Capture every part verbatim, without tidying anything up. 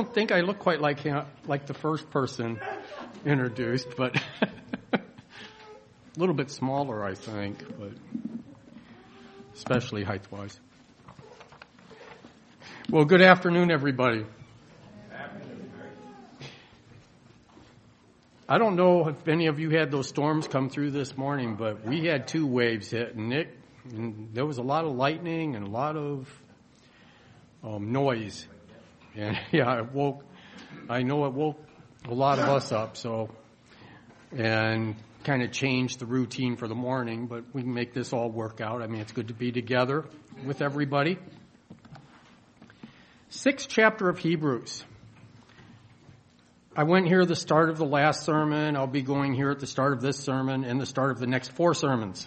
don't think I look quite like him, like the first person introduced, but a little bit smaller, I think, but especially height-wise. Well, good afternoon, everybody. I don't know if any of you had those storms come through this morning, but we had two waves hit, and, it, and there was a lot of lightning and a lot of um, noise. And yeah, it woke, I know it woke a lot of us up, so, and kind of changed the routine for the morning, but we can make this all work out. I mean, it's good to be together with everybody. Sixth chapter of Hebrews. I went here at the start of the last sermon. I'll be going here at the start of this sermon and the start of the next four sermons.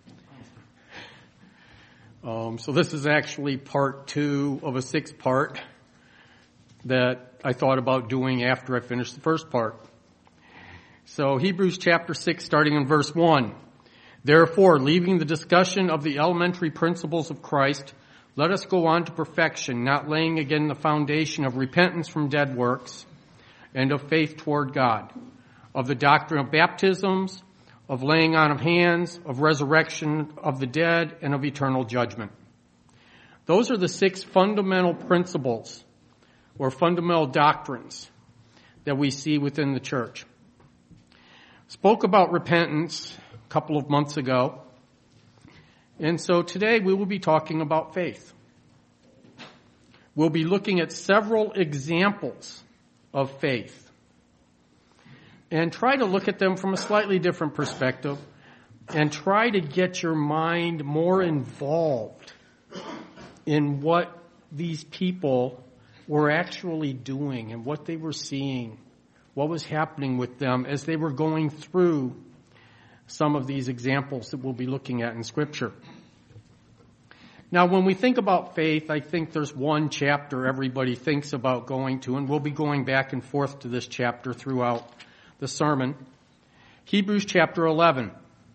Um, so this is actually part two of a sixth part that I thought about doing after I finished the first part. So Hebrews chapter six, starting in verse one. Therefore, leaving the discussion of the elementary principles of Christ, let us go on to perfection, not laying again the foundation of repentance from dead works and of faith toward God, of the doctrine of baptisms, of laying on of hands, of resurrection of the dead, and of eternal judgment. Those are the six fundamental principles or fundamental doctrines that we see within the church. Spoke about repentance a couple of months ago, and so today we will be talking about faith. We'll be looking at several examples of faith and try to look at them from a slightly different perspective and try to get your mind more involved in what these people were actually doing and what they were seeing, what was happening with them as they were going through some of these examples that we'll be looking at in Scripture. Now, when we think about faith, I think there's one chapter everybody thinks about going to, and we'll be going back and forth to this chapter throughout the sermon. Hebrews chapter eleven.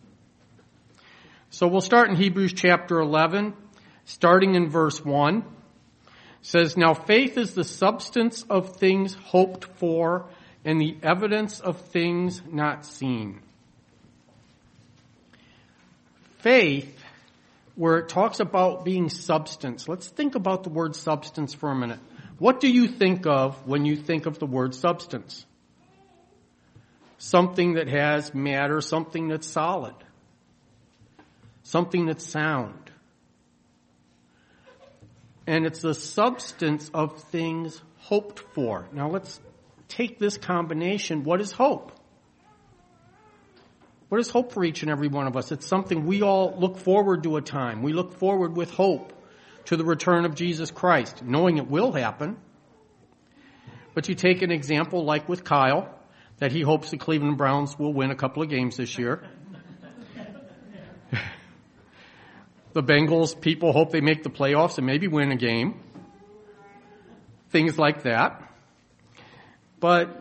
So we'll start in Hebrews chapter eleven, starting in verse one. It says, now faith is the substance of things hoped for and the evidence of things not seen. Faith, where it talks about being substance. Let's think about the word substance for a minute. What do you think of when you think of the word substance? Something that has matter, something that's solid, something that's sound. And it's the substance of things hoped for. Now let's take this combination. What is hope? What is hope for each and every one of us? It's something we all look forward to a time. We look forward with hope to the return of Jesus Christ, knowing it will happen. But you take an example like with Kyle, that he hopes the Cleveland Browns will win a couple of games this year. The Bengals, people hope they make the playoffs and maybe win a game. Things like that. But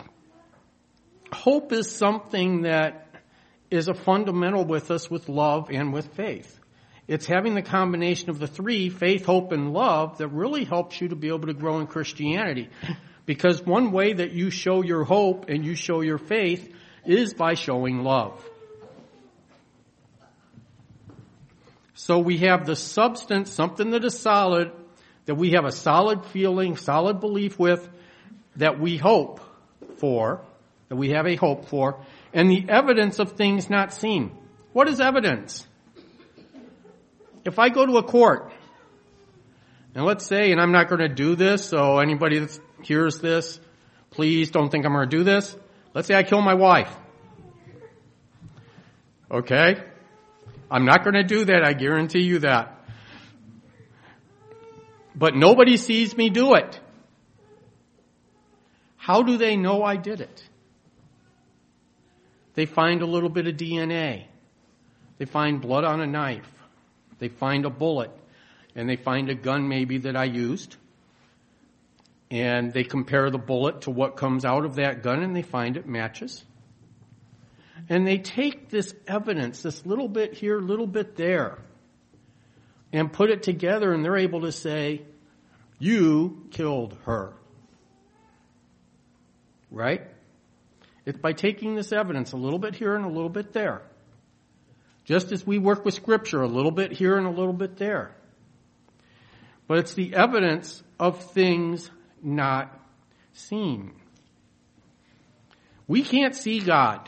hope is something that is a fundamental with us with love and with faith. It's having the combination of the three, faith, hope, and love, that really helps you to be able to grow in Christianity. Because one way that you show your hope and you show your faith is by showing love. So we have the substance, something that is solid, that we have a solid feeling, solid belief with, that we hope for, that we have a hope for, and the evidence of things not seen. What is evidence? If I go to a court, and let's say, and I'm not going to do this, so anybody that hears this, please don't think I'm going to do this. Let's say I kill my wife. Okay? I'm not going to do that, I guarantee you that. But nobody sees me do it. How do they know I did it? They find a little bit of D N A. They find blood on a knife. They find a bullet. And they find a gun maybe that I used. And they compare the bullet to what comes out of that gun, and they find it matches. And they take this evidence, this little bit here, little bit there, and put it together, and they're able to say, you killed her. right? It's by taking this evidence a little bit here and a little bit there. Just as we work with Scripture, a little bit here and a little bit there. But it's the evidence of things not seen. We can't see God,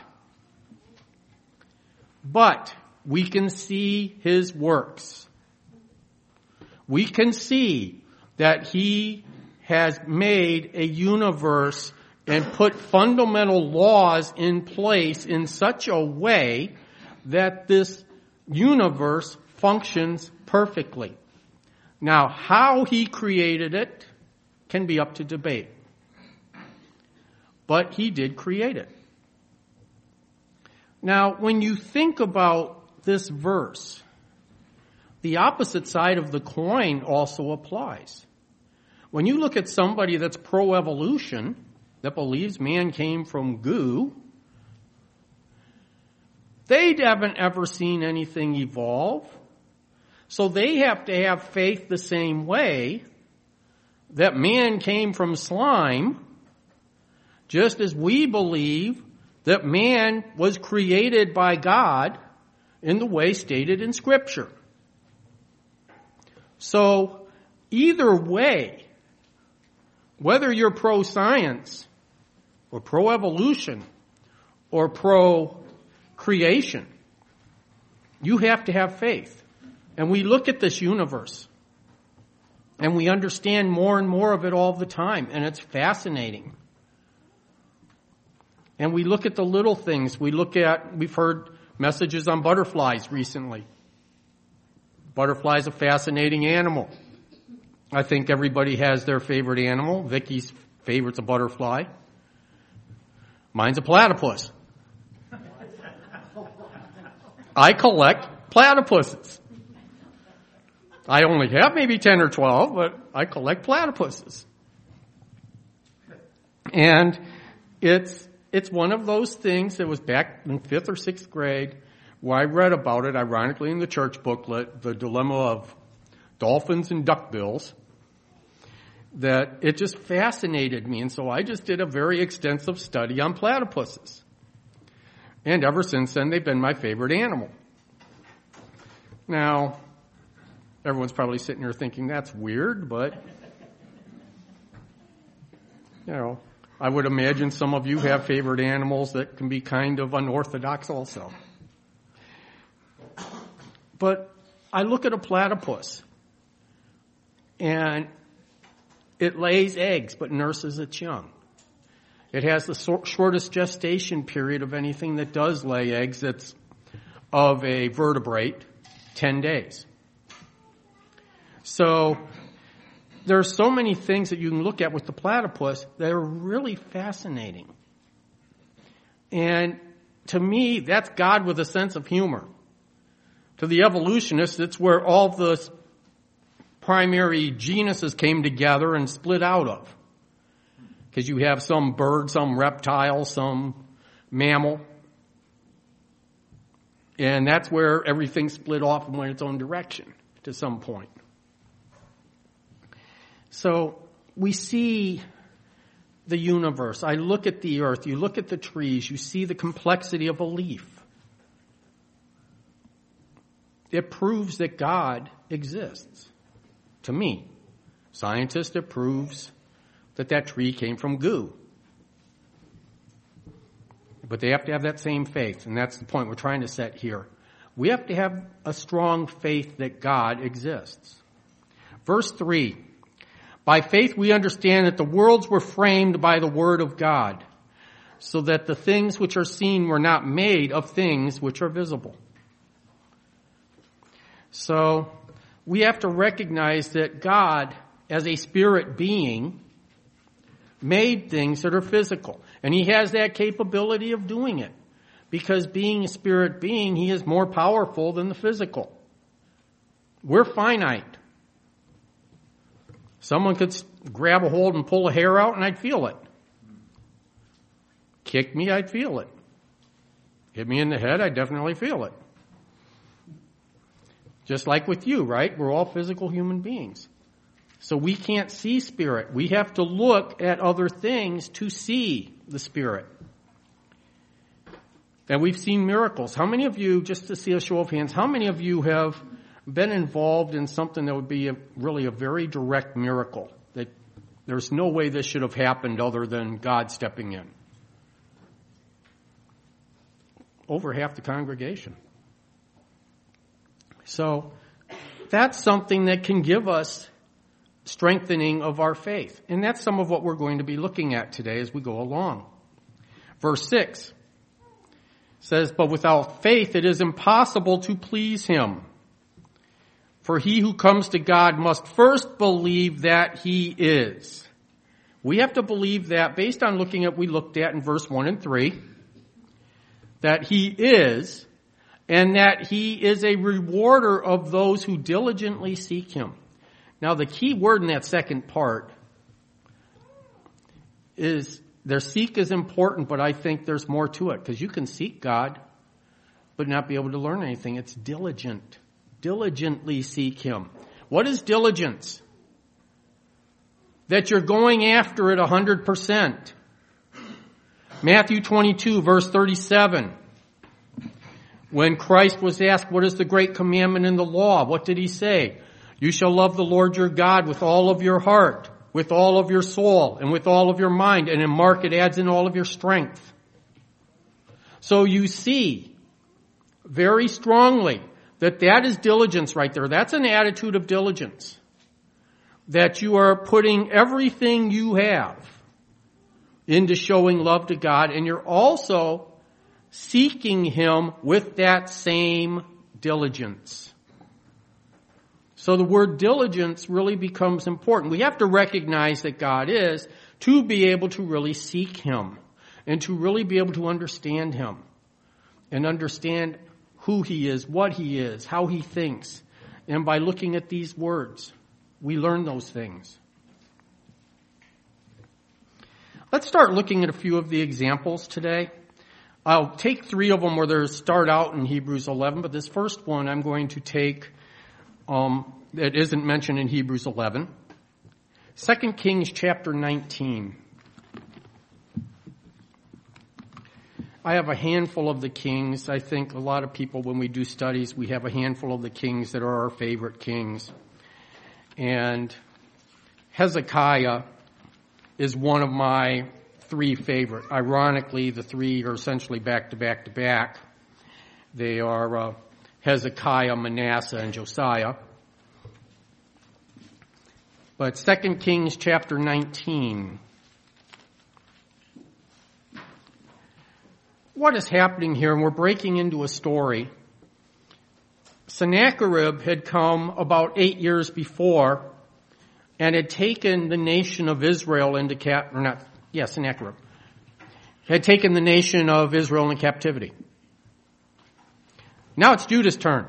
but we can see His works. We can see that He has made a universe and put fundamental laws in place in such a way that this universe functions perfectly. Now, how He created it can be up to debate. But He did create it. Now, when you think about this verse, the opposite side of the coin also applies. When you look at somebody that's pro-evolution, that believes man came from goo, they haven't ever seen anything evolve. So they have to have faith the same way that man came from slime, just as we believe that man was created by God in the way stated in Scripture. So either way, whether you're pro-science or pro-evolution or pro-creation, you have to have faith. And we look at this universe and we understand more and more of it all the time, and it's fascinating. And we look at the little things. We look at, we've heard messages on butterflies recently. Butterfly's a fascinating animal. I think everybody has their favorite animal. Vicky's favorite's a butterfly. Mine's a platypus. I collect platypuses. I only have maybe ten or twelve, but I collect platypuses. And it's it's one of those things that was back in fifth or sixth grade where I read about it, ironically, in the church booklet, The Dilemma of Dolphins and Duckbills, that it just fascinated me. And so I just did a very extensive study on platypuses. And ever since then, they've been my favorite animal. Now, everyone's probably sitting here thinking that's weird, but, you know, I would imagine some of you have favorite animals that can be kind of unorthodox also. But I look at a platypus, and it lays eggs but nurses its young. It has the so- shortest gestation period of anything that does lay eggs that's of a vertebrate, ten days. So there are so many things that you can look at with the platypus that are really fascinating. And to me, that's God with a sense of humor. To the evolutionists, it's where all the primary genuses came together and split out of. Because you have some bird, some reptile, some mammal. And that's where everything split off and went its own direction to some point. So we see the universe. I look at the earth. You look at the trees. You see the complexity of a leaf. It proves that God exists. To me, scientists, it proves that that tree came from goo. But they have to have that same faith, and that's the point we're trying to set here. We have to have a strong faith that God exists. Verse three, by faith we understand that the worlds were framed by the word of God, so that the things which are seen were not made of things which are visible. So we have to recognize that God, as a spirit being, made things that are physical. And He has that capability of doing it. Because being a spirit being, He is more powerful than the physical. We're finite. Someone could grab a hold and pull a hair out and I'd feel it. Kick me, I'd feel it. Hit me in the head, I'd definitely feel it. Just like with you, right? We're all physical human beings. So we can't see spirit. We have to look at other things to see the Spirit. And we've seen miracles. How many of you, just to see a show of hands, how many of you have been involved in something that would be a, really a very direct miracle? That there's no way this should have happened other than God stepping in. Over half the congregation. So that's something that can give us strengthening of our faith. And that's some of what we're going to be looking at today as we go along. Verse six says, "But without faith it is impossible to please him. For he who comes to God must first believe that he is." We have to believe that based on looking at what we looked at in verse one and three, that he is, and that he is a rewarder of those who diligently seek him. Now the key word in that second part is, their seek is important, but I think there's more to it, because you can seek God, but not be able to learn anything. It's diligent. Diligently seek him. What is diligence? That you're going after it one hundred percent. Matthew twenty-two, verse thirty-seven. When Christ was asked, what is the great commandment in the law? What did he say? You shall love the Lord your God with all of your heart, with all of your soul, and with all of your mind. And in Mark, it adds in all of your strength. So you see very strongly that that is diligence right there. That's an attitude of diligence. That you are putting everything you have into showing love to God, and you're also seeking him with that same diligence. So the word diligence really becomes important. We have to recognize that God is to be able to really seek him and to really be able to understand him and understand who he is, what he is, how he thinks. And by looking at these words, we learn those things. Let's start looking at a few of the examples today. I'll take three of them where they start out in Hebrews eleven, but this first one I'm going to take um, that isn't mentioned in Hebrews eleven. Second Kings chapter nineteen. I have a handful of the kings. I think a lot of people, when we do studies, we have a handful of the kings that are our favorite kings. And Hezekiah is one of my three favorite. Ironically, the three are essentially back to back to back. They are uh, Hezekiah, Manasseh, and Josiah. But Second Kings chapter nineteen. What is happening here? And we're breaking into a story. Sennacherib had come about eight years before and had taken the nation of Israel into cap, or not, yeah, Sennacherib, had taken the nation of Israel into captivity. Now it's Judah's turn.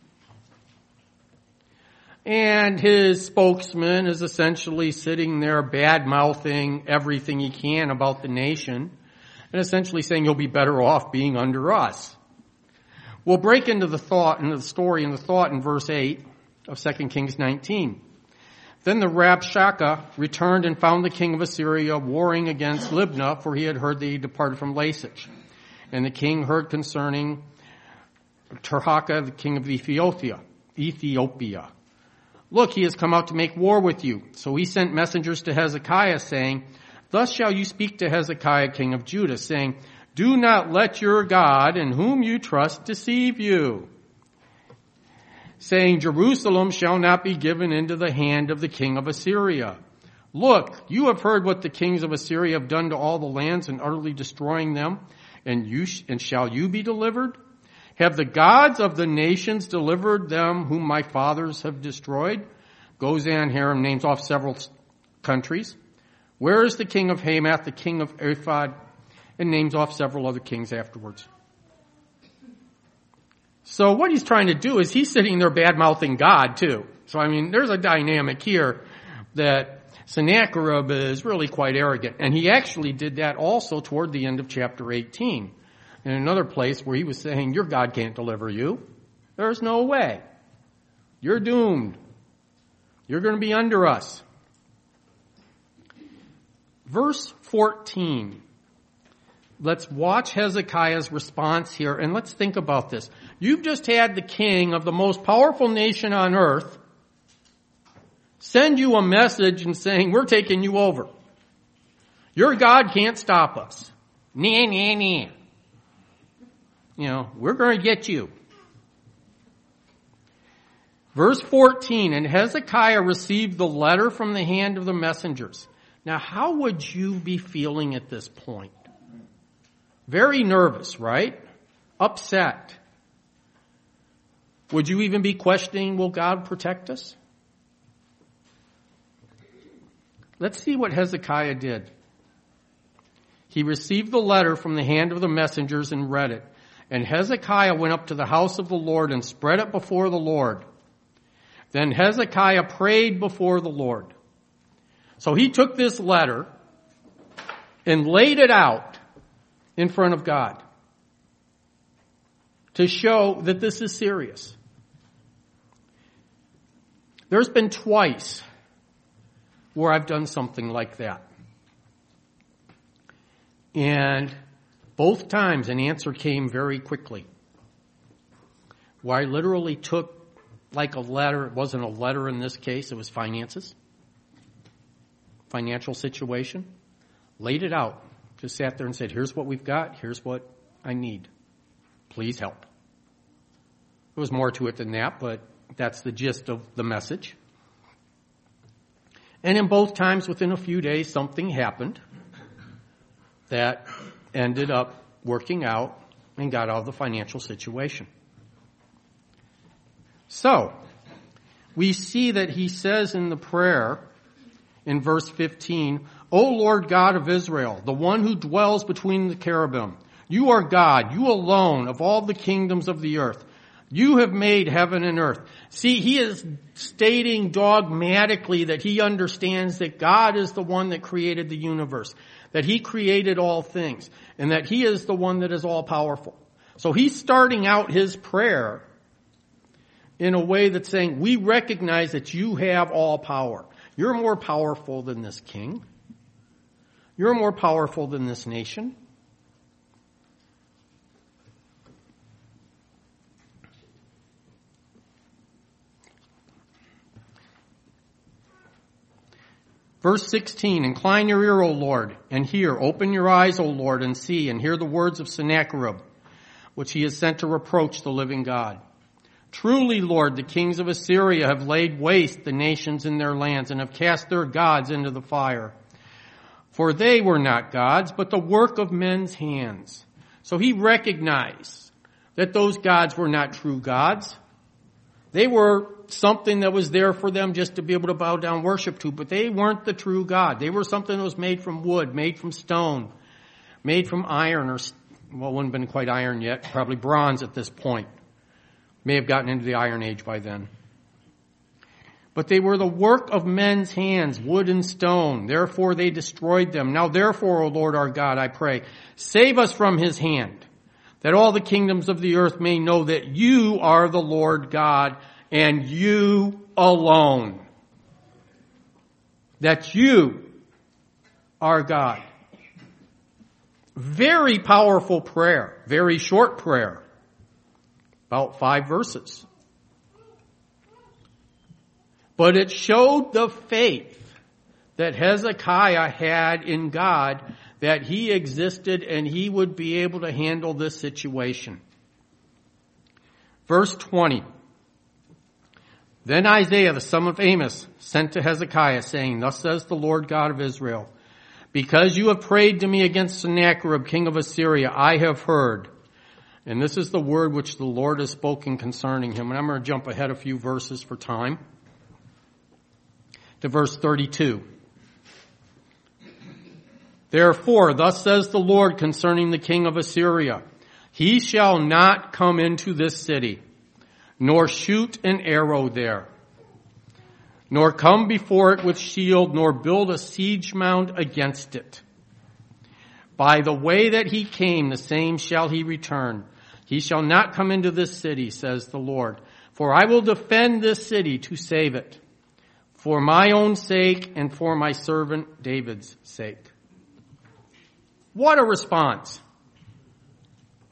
And his spokesman is essentially sitting there bad-mouthing everything he can about the nation and essentially saying you'll be better off being under us. We'll break into the thought, into the story and the thought in verse eight of Second Kings nineteen. Then the Rabshakeh returned and found the king of Assyria warring against Libnah, for he had heard that he departed from Lachish. And the king heard concerning Tirhakah, the king of Ethiopia. Ethiopia. Look, he has come out to make war with you. So he sent messengers to Hezekiah, saying, Thus shall you speak to Hezekiah, king of Judah, saying, Do not let your God, in whom you trust, deceive you, saying, Jerusalem shall not be given into the hand of the king of Assyria. Look, you have heard what the kings of Assyria have done to all the lands in utterly destroying them, and you sh- and shall you be delivered? Have the gods of the nations delivered them whom my fathers have destroyed? Gozan Haram names off several countries. Where is the king of Hamath, the king of Ephod? And names off several other kings afterwards. So what he's trying to do is he's sitting there bad-mouthing God too. So I mean, there's a dynamic here that Sennacherib is really quite arrogant. And he actually did that also toward the end of chapter eighteen. In another place where he was saying, your God can't deliver you. There's no way. You're doomed. You're going to be under us. Verse fourteen let's watch Hezekiah's response here, and let's think about this. You've just had the king of the most powerful nation on earth send you a message and saying, we're taking you over. Your God can't stop us. Nah, nah, nah. You know, we're going to get you. Verse fourteen, and Hezekiah received the letter from the hand of the messengers. Now, how would you be feeling at this point? Very nervous, right? Upset. Would you even be questioning, will God protect us? Let's see what Hezekiah did. He received the letter from the hand of the messengers and read it. And Hezekiah went up to the house of the Lord and spread it before the Lord. Then Hezekiah prayed before the Lord. So he took this letter and laid it out in front of God to show that this is serious. There's been twice where I've done something like that. And both times an answer came very quickly. Where I literally took like a letter, it wasn't a letter in this case, it was finances, financial situation, laid it out, just sat there and said, here's what we've got, here's what I need. Please help. There was more to it than that, but that's the gist of the message. And in both times, within a few days, something happened that ended up working out and got out of the financial situation. So, we see that he says in the prayer, in verse fifteen, O Lord God of Israel, the one who dwells between the cherubim, you are God, you alone of all the kingdoms of the earth. You have made heaven and earth. See, he is stating dogmatically that he understands that God is the one that created the universe, that he created all things, and that he is the one that is all powerful. So he's starting out his prayer in a way that's saying, we recognize that you have all power. You're more powerful than this king. You're more powerful than this nation. Verse sixteen, incline your ear, O Lord, and hear. Open your eyes, O Lord, and see, and hear the words of Sennacherib, which he has sent to reproach the living God. Truly, Lord, the kings of Assyria have laid waste the nations in their lands and have cast their gods into the fire. For they were not gods, but the work of men's hands. So he recognized that those gods were not true gods. They were something that was there for them just to be able to bow down worship to, but they weren't the true God. They were something that was made from wood, made from stone, made from iron, or, well, it wouldn't have been quite iron yet, probably bronze at this point. May have gotten into the Iron Age by then. But they were the work of men's hands, wood and stone. Therefore they destroyed them. Now therefore, O Lord our God, I pray, save us from his hand, that all the kingdoms of the earth may know that you are the Lord God, and you alone. That you are God. Very powerful prayer. Very short prayer. About five verses. But it showed the faith that Hezekiah had in God, that he existed and he would be able to handle this situation. Verse twenty. Then Isaiah, the son of Amos, sent to Hezekiah, saying, Thus says the Lord God of Israel, because you have prayed to me against Sennacherib, king of Assyria, I have heard. And this is the word which the Lord has spoken concerning him. And I'm going to jump ahead a few verses for time. To verse thirty-two. Therefore, thus says the Lord concerning the king of Assyria, he shall not come into this city, nor shoot an arrow there, nor come before it with shield, nor build a siege mound against it. By the way that he came, the same shall he return. He shall not come into this city, says the Lord, for I will defend this city to save it, for my own sake and for my servant David's sake. What a response.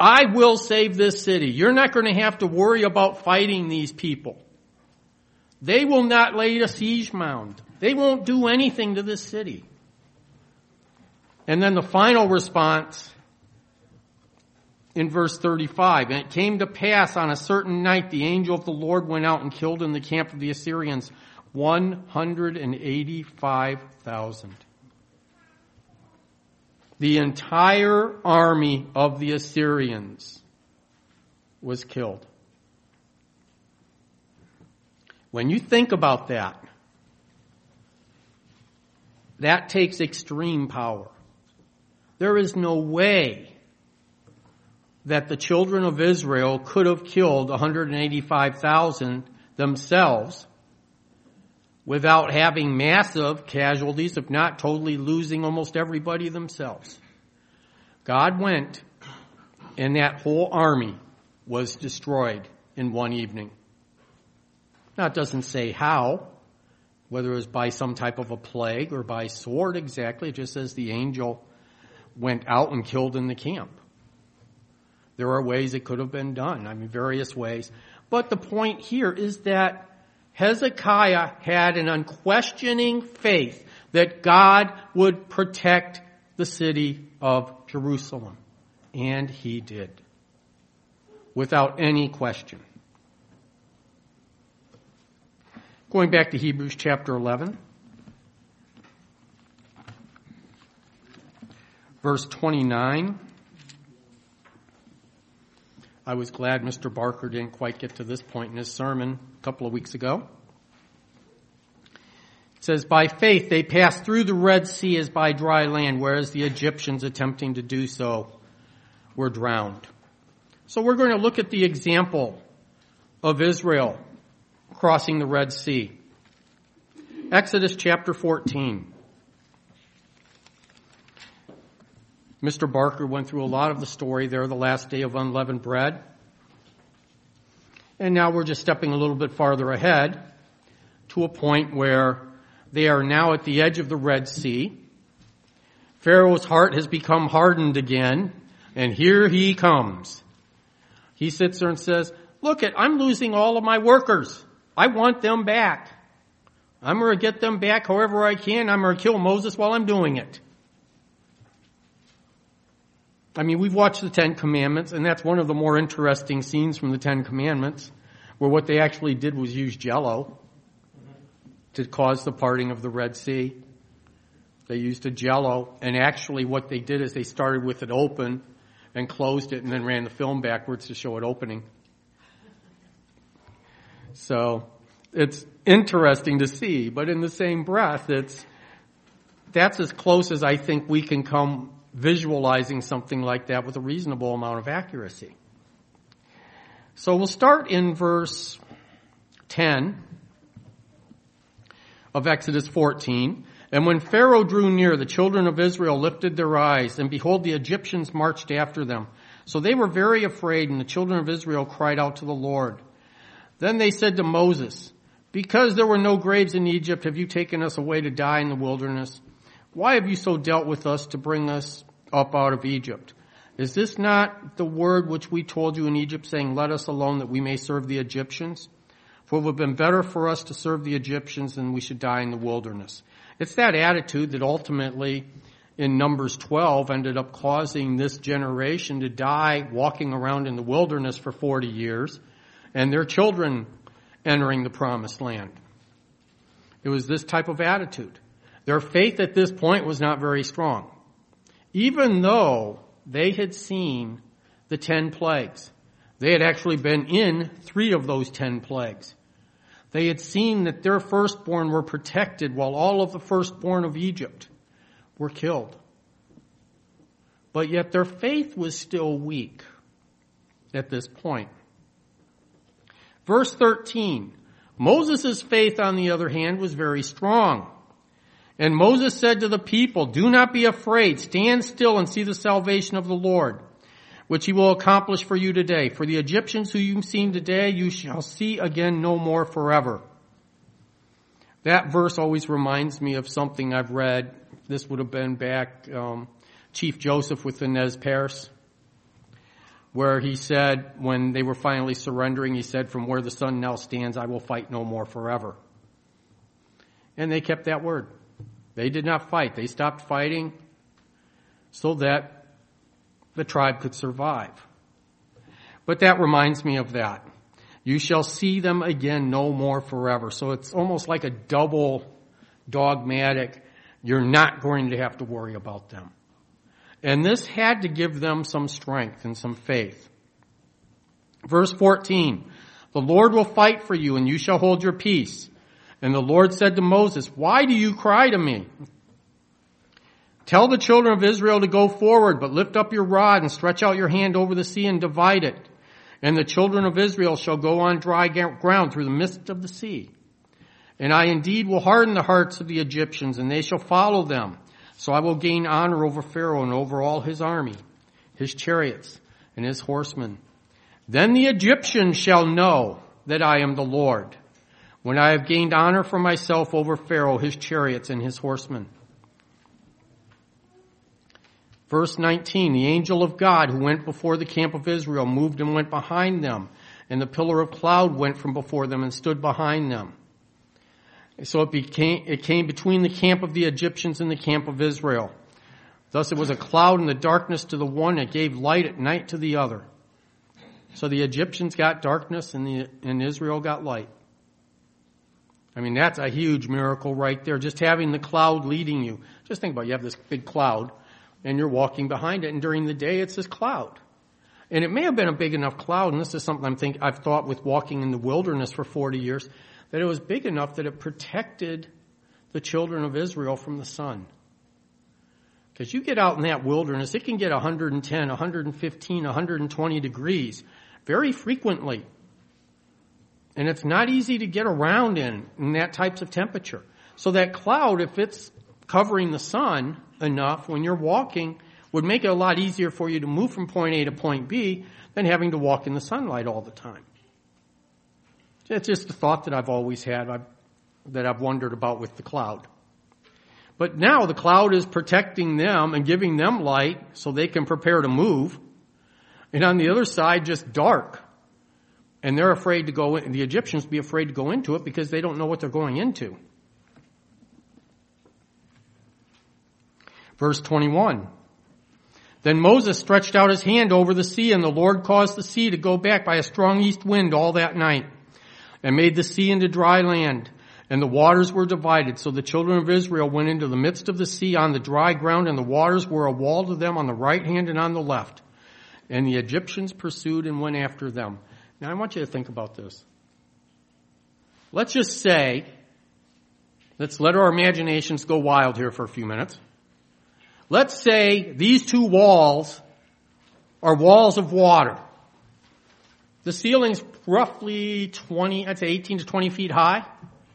I will save this city. You're not going to have to worry about fighting these people. They will not lay a siege mound. They won't do anything to this city. And then the final response in verse thirty-five, and it came to pass on a certain night the angel of the Lord went out and killed in the camp of the Assyrians one hundred eighty-five thousand. The entire army of the Assyrians was killed. When you think about that, that takes extreme power. There is no way that the children of Israel could have killed one hundred eighty-five thousand themselves without having massive casualties, if not totally losing almost everybody themselves. God went, and that whole army was destroyed in one evening. Now, it doesn't say how, whether it was by some type of a plague or by sword exactly. It just says the angel went out and killed in the camp. There are ways it could have been done, I mean, various ways. But the point here is that Hezekiah had an unquestioning faith that God would protect the city of Jerusalem. And he did. Without any question. Going back to Hebrews chapter eleven. Verse twenty-nine. I was glad Mister Barker didn't quite get to this point in his sermon a couple of weeks ago. It says, by faith they passed through the Red Sea as by dry land, whereas the Egyptians attempting to do so were drowned. So we're going to look at the example of Israel crossing the Red Sea. Exodus chapter fourteen. Mister Barker went through a lot of the story there, the last day of unleavened bread. And now we're just stepping a little bit farther ahead to a point where they are now at the edge of the Red Sea. Pharaoh's heart has become hardened again, and here he comes. He sits there and says, look it, I'm losing all of my workers. I want them back. I'm going to get them back however I can. I'm going to kill Moses while I'm doing it. I mean, we've watched the Ten Commandments, and that's one of the more interesting scenes from the Ten Commandments, where what they actually did was use Jell-O to cause the parting of the Red Sea. They used a Jell-O, and actually what they did is they started with it open and closed it and then ran the film backwards to show it opening. So it's interesting to see, but in the same breath, it's that's as close as I think we can come visualizing something like that with a reasonable amount of accuracy. So we'll start in verse ten of Exodus fourteen. And when Pharaoh drew near, the children of Israel lifted their eyes, and behold, the Egyptians marched after them. So they were very afraid, and the children of Israel cried out to the Lord. Then they said to Moses, because there were no graves in Egypt, have you taken us away to die in the wilderness? Why have you so dealt with us to bring us up out of Egypt? Is this not the word which we told you in Egypt, saying, let us alone that we may serve the Egyptians? For it would have been better for us to serve the Egyptians than we should die in the wilderness. It's that attitude that ultimately in Numbers twelve ended up causing this generation to die walking around in the wilderness for forty years and their children entering the promised land. It was this type of attitude. Their faith at this point was not very strong. Even though they had seen the ten plagues. They had actually been in three of those ten plagues. They had seen that their firstborn were protected while all of the firstborn of Egypt were killed. But yet their faith was still weak at this point. Verse thirteen, Moses' faith, on the other hand, was very strong. And Moses said to the people, do not be afraid. Stand still and see the salvation of the Lord, which he will accomplish for you today. For the Egyptians who you've seen today, you shall see again no more forever. That verse always reminds me of something I've read. This would have been back, um, Chief Joseph with the Nez Perce, where he said, when they were finally surrendering, he said, from where the sun now stands, I will fight no more forever. And they kept that word. They did not fight. They stopped fighting so that the tribe could survive. But that reminds me of that. You shall see them again no more forever. So it's almost like a double dogmatic. You're not going to have to worry about them. And this had to give them some strength and some faith. Verse fourteen, the Lord will fight for you and you shall hold your peace. And the Lord said to Moses, why do you cry to me? Tell the children of Israel to go forward, but lift up your rod and stretch out your hand over the sea and divide it. And the children of Israel shall go on dry ground through the midst of the sea. And I indeed will harden the hearts of the Egyptians, and they shall follow them. So I will gain honor over Pharaoh and over all his army, his chariots, and his horsemen. Then the Egyptians shall know that I am the Lord, when I have gained honor for myself over Pharaoh, his chariots, and his horsemen. Verse nineteen, the angel of God who went before the camp of Israel moved and went behind them, and the pillar of cloud went from before them and stood behind them. So it became, it came between the camp of the Egyptians and the camp of Israel. Thus it was a cloud and the darkness to the one, it gave light at night to the other. So the Egyptians got darkness and the, and Israel got light. I mean, that's a huge miracle right there. Just having the cloud leading you. Just think about it. You have this big cloud and you're walking behind it, and during the day it's this cloud. And it may have been a big enough cloud, and this is something I'm think I've thought with walking in the wilderness for forty years, that it was big enough that it protected the children of Israel from the sun. Because you get out in that wilderness, it can get one hundred ten, one hundred fifteen, one hundred twenty degrees very frequently. And it's not easy to get around in, in that types of temperature. So that cloud, if it's covering the sun enough when you're walking, would make it a lot easier for you to move from point A to point B than having to walk in the sunlight all the time. It's just a thought that I've always had, I've, that I've wondered about with the cloud. But now the cloud is protecting them and giving them light so they can prepare to move. And on the other side, just dark. And they're afraid to go in, the Egyptians be afraid to go into it because they don't know what they're going into. Verse twenty-one. Then Moses stretched out his hand over the sea, and the Lord caused the sea to go back by a strong east wind all that night, and made the sea into dry land, and the waters were divided. So the children of Israel went into the midst of the sea on the dry ground, and the waters were a wall to them on the right hand and on the left. And the Egyptians pursued and went after them. Now I want you to think about this. Let's just say, let's let our imaginations go wild here for a few minutes. Let's say these two walls are walls of water. The ceiling's roughly twenty, I'd say eighteen to twenty feet high.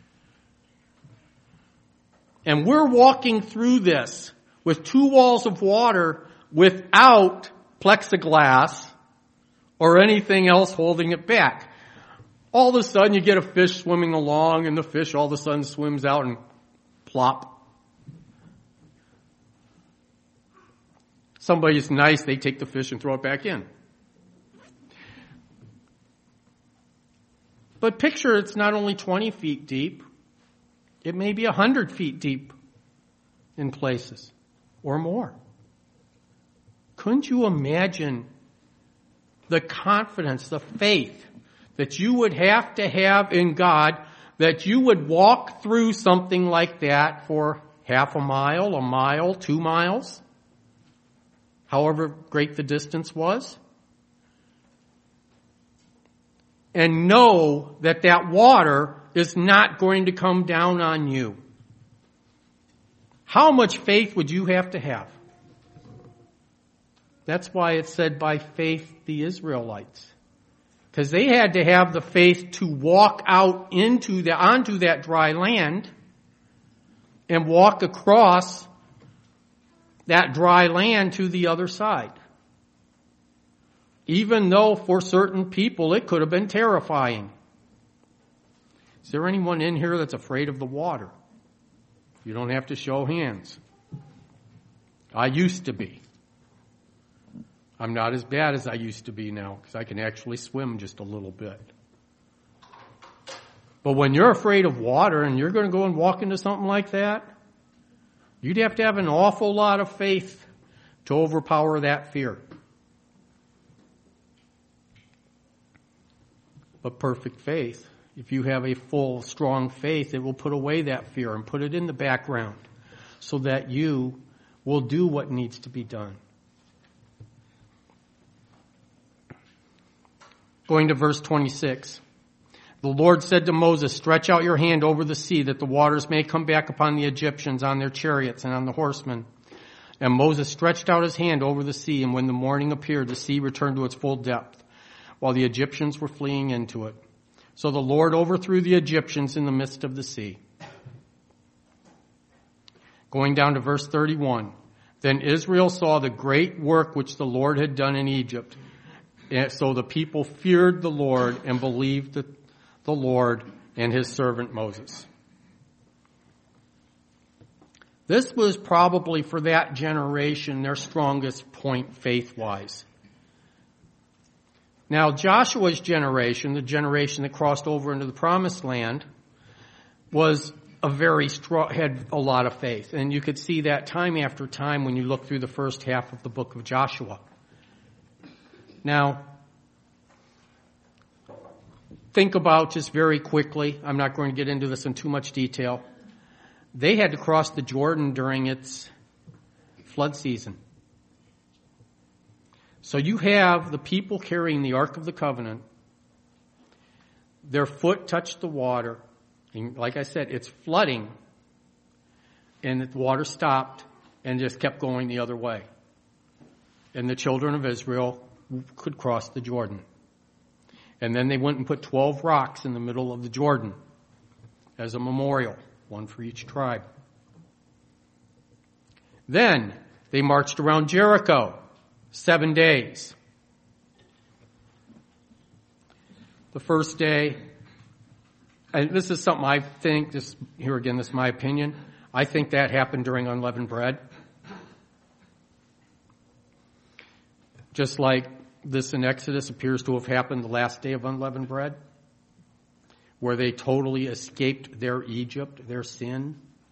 And we're walking through this with two walls of water without plexiglass or anything else holding it back. All of a sudden you get a fish swimming along, and the fish all of a sudden swims out and plop. Somebody's nice, they take the fish and throw it back in. But picture it's not only twenty feet deep, it may be one hundred feet deep in places or more. Couldn't you imagine the confidence, the faith that you would have to have in God, that you would walk through something like that for half a mile, a mile, two miles? However great the distance was, and know that that water is not going to come down on you. How much faith would you have to have? That's why it said by faith the Israelites. Because they had to have the faith to walk out into the, onto that dry land and walk across that dry land to the other side. Even though for certain people it could have been terrifying. Is there anyone in here that's afraid of the water? You don't have to show hands. I used to be. I'm not as bad as I used to be now because I can actually swim just a little bit. But when you're afraid of water and you're going to go and walk into something like that, you'd have to have an awful lot of faith to overpower that fear. But perfect faith, if you have a full, strong faith, it will put away that fear and put it in the background so that you will do what needs to be done. Going to verse twenty-six. The Lord said to Moses, stretch out your hand over the sea that the waters may come back upon the Egyptians on their chariots and on the horsemen. And Moses stretched out his hand over the sea, and when the morning appeared, the sea returned to its full depth, while the Egyptians were fleeing into it. So the Lord overthrew the Egyptians in the midst of the sea. Going down to verse thirty-one. Then Israel saw the great work which the Lord had done in Egypt. And so the people feared the Lord and believed the, the Lord and his servant Moses. This was probably for that generation their strongest point faith-wise. Now Joshua's generation, the generation that crossed over into the promised land, was a very strong, had a lot of faith. And you could see that time after time when you look through the first half of the book of Joshua. Now, think about just very quickly, I'm not going to get into this in too much detail. They had to cross the Jordan during its flood season. So you have the people carrying the Ark of the Covenant. Their foot touched the water. And like I said, it's flooding. And the water stopped and just kept going the other way. And the children of Israel could cross the Jordan. And then they went and put twelve rocks in the middle of the Jordan as a memorial, one for each tribe. Then they marched around Jericho seven days. The first day, and this is something I think, this, here again, this is my opinion, I think that happened during unleavened bread. Just like this in Exodus appears to have happened the last day of unleavened bread, where they totally escaped their Egypt, their sin.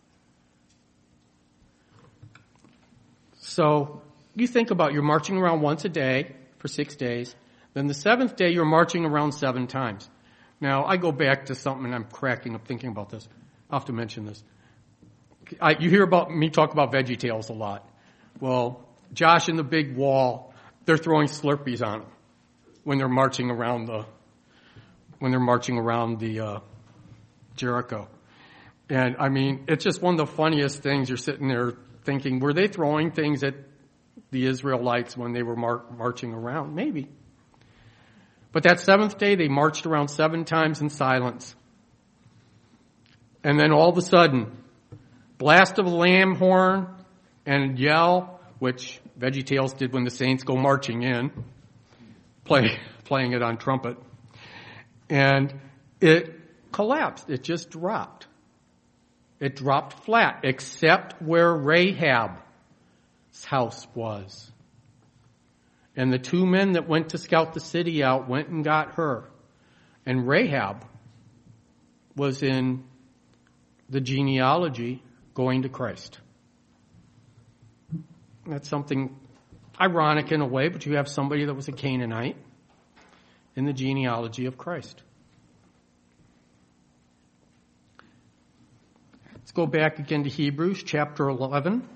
So you think about, you're marching around once a day for six days. Then the seventh day, you're marching around seven times. Now, I go back to something, and I'm cracking up thinking about this. I'll have to mention this. I, you hear about me talk about VeggieTales a lot. Well, Josh and the big wall, they're throwing Slurpees on them when they're marching around the when they're marching around the uh, Jericho. And I mean, it's just one of the funniest things. You're sitting there thinking, were they throwing things at the Israelites when they were mar- marching around? Maybe. But that seventh day, they marched around seven times in silence. And then all of a sudden, blast of a lamb horn and yell, which VeggieTales did when the saints go marching in, play, playing it on trumpet. And it collapsed. It just dropped. It dropped flat, except where Rahab's house was. And the two men that went to scout the city out went and got her. And Rahab was in the genealogy going to Christ. That's something ironic in a way, but you have somebody that was a Canaanite in the genealogy of Christ. Let's go back again to Hebrews chapter eleven.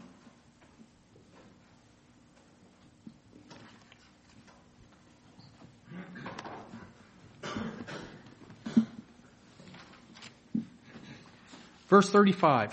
Verse thirty-five.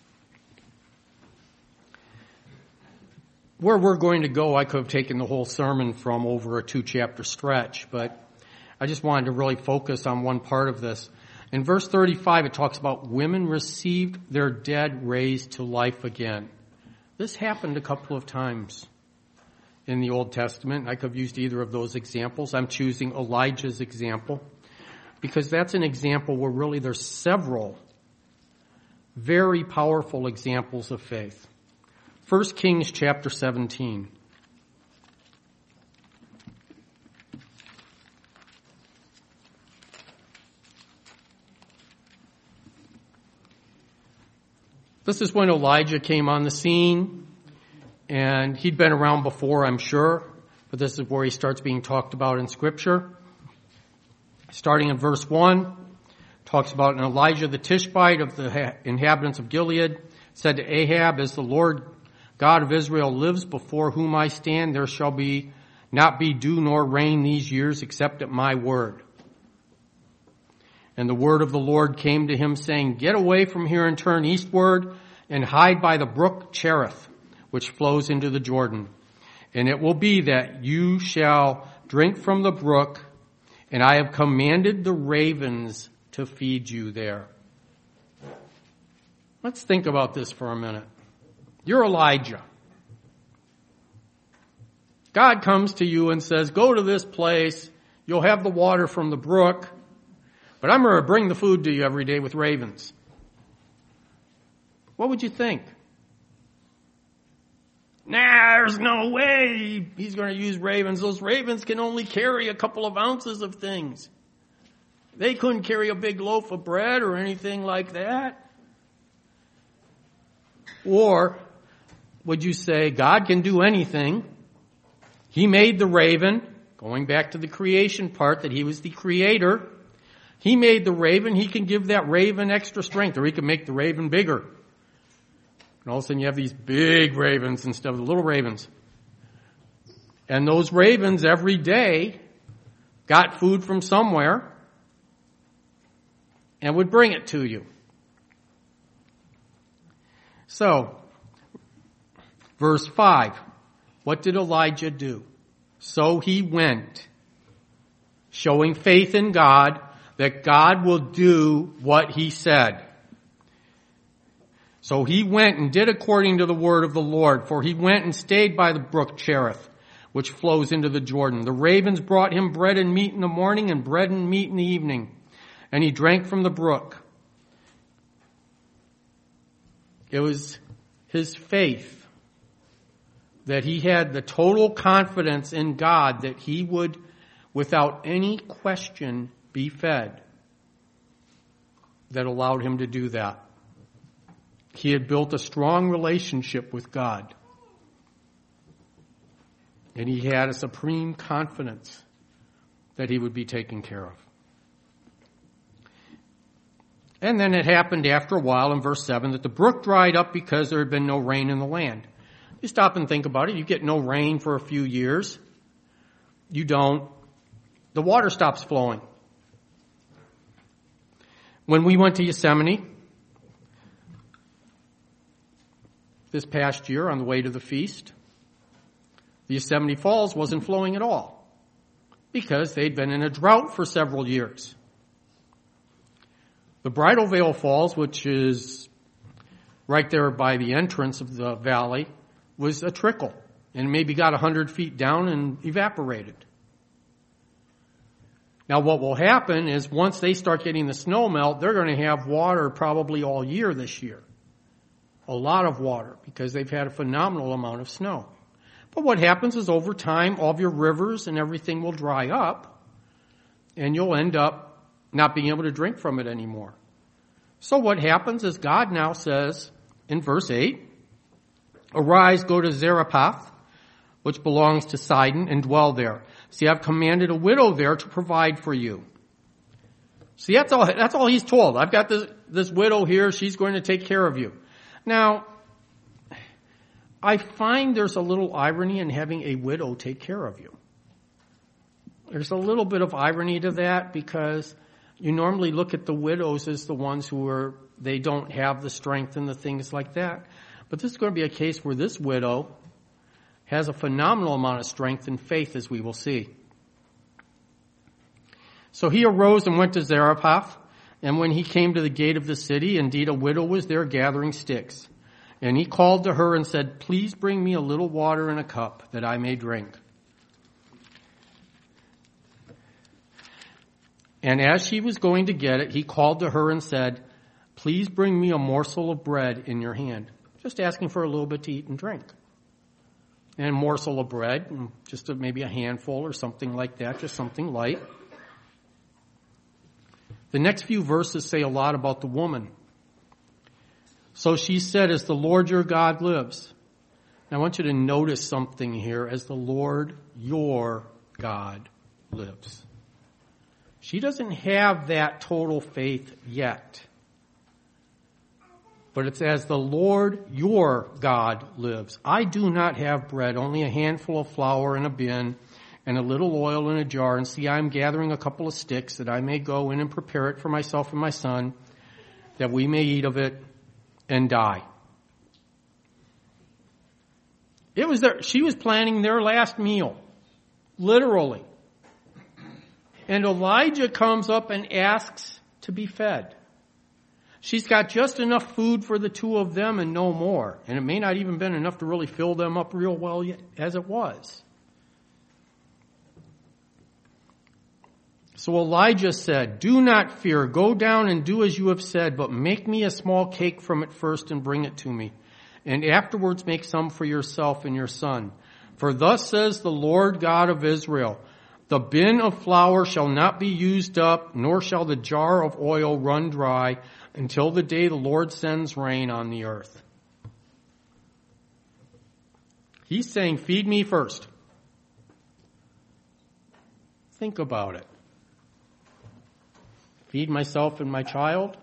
Where we're going to go, I could have taken the whole sermon from over a two-chapter stretch, but I just wanted to really focus on one part of this. In verse thirty-five, it talks about women received their dead raised to life again. This happened a couple of times in the Old Testament. I could have used either of those examples. I'm choosing Elijah's example because that's an example where really there's several very powerful examples of faith. First Kings chapter seventeen. This is when Elijah came on the scene, and he'd been around before, I'm sure, but this is where he starts being talked about in Scripture. Starting in verse one, talks about an Elijah the Tishbite of the inhabitants of Gilead said to Ahab, as the Lord God of Israel lives before whom I stand, there shall be not be dew nor rain these years except at my word. And the word of the Lord came to him, saying, get away from here and turn eastward and hide by the brook Cherith, which flows into the Jordan. And it will be that you shall drink from the brook, and I have commanded the ravens to feed you there. Let's think about this for a minute. You're Elijah. God comes to you and says, go to this place. You'll have the water from the brook, but I'm going to bring the food to you every day with ravens. What would you think? Nah, there's no way he's going to use ravens. Those ravens can only carry a couple of ounces of things. They couldn't carry a big loaf of bread or anything like that. Or would you say God can do anything? He made the raven, going back to the creation part, that he was the creator. He made the raven. He can give that raven extra strength, or he can make the raven bigger. And all of a sudden you have these big ravens instead of the little ravens. And those ravens every day got food from somewhere and would bring it to you. So, verse five, what did Elijah do? So he went, showing faith in God that God will do what he said. So he went and did according to the word of the Lord, for he went and stayed by the brook Cherith, which flows into the Jordan. The ravens brought him bread and meat in the morning and bread and meat in the evening, and he drank from the brook. It was his faith that he had the total confidence in God that he would, without any question, be fed, that allowed him to do that. He had built a strong relationship with God. And he had a supreme confidence that he would be taken care of. And then it happened after a while in verse seven that the brook dried up because there had been no rain in the land. You stop and think about it. You get no rain for a few years. You don't. The water stops flowing. When we went to Yosemite this past year on the way to the feast, the Yosemite Falls wasn't flowing at all because they'd been in a drought for several years. The Bridal Veil Falls, which is right there by the entrance of the valley, was a trickle and maybe got one hundred feet down and evaporated. Now what will happen is once they start getting the snow melt, they're going to have water probably all year this year. A lot of water because they've had a phenomenal amount of snow. But what happens is over time, all of your rivers and everything will dry up and you'll end up not being able to drink from it anymore. So what happens is God now says in verse eight, arise, go to Zarephath, which belongs to Sidon, and dwell there. See, I've commanded a widow there to provide for you. See, that's all, that's all he's told. I've got this, this widow here. She's going to take care of you. Now, I find there's a little irony in having a widow take care of you. There's a little bit of irony to that because you normally look at the widows as the ones who are, they don't have the strength and the things like that. But this is going to be a case where this widow has a phenomenal amount of strength and faith, as we will see. So he arose and went to Zarephath, and when he came to the gate of the city, indeed a widow was there gathering sticks. And he called to her and said, please bring me a little water in a cup that I may drink. And as she was going to get it, he called to her and said, please bring me a morsel of bread in your hand. Just asking for a little bit to eat and drink. And a morsel of bread, just a, maybe a handful or something like that, just something light. The next few verses say a lot about the woman. So she said, as the Lord your God lives. Now I want you to notice something here. As the Lord your God lives. She doesn't have that total faith yet. But it's as the Lord your God lives. I do not have bread, only a handful of flour in a bin and a little oil in a jar. And see, I am gathering a couple of sticks that I may go in and prepare it for myself and my son, that we may eat of it and die. It was their, she was planning their last meal, literally. And Elijah comes up and asks to be fed. She's got just enough food for the two of them and no more. And it may not even been enough to really fill them up real well yet, as it was. So Elijah said, do not fear. Go down and do as you have said, but make me a small cake from it first and bring it to me. And afterwards make some for yourself and your son. For thus says the Lord God of Israel, the bin of flour shall not be used up, nor shall the jar of oil run dry, until the day the Lord sends rain on the earth. He's saying, feed me first. Think about it. Feed myself and my child,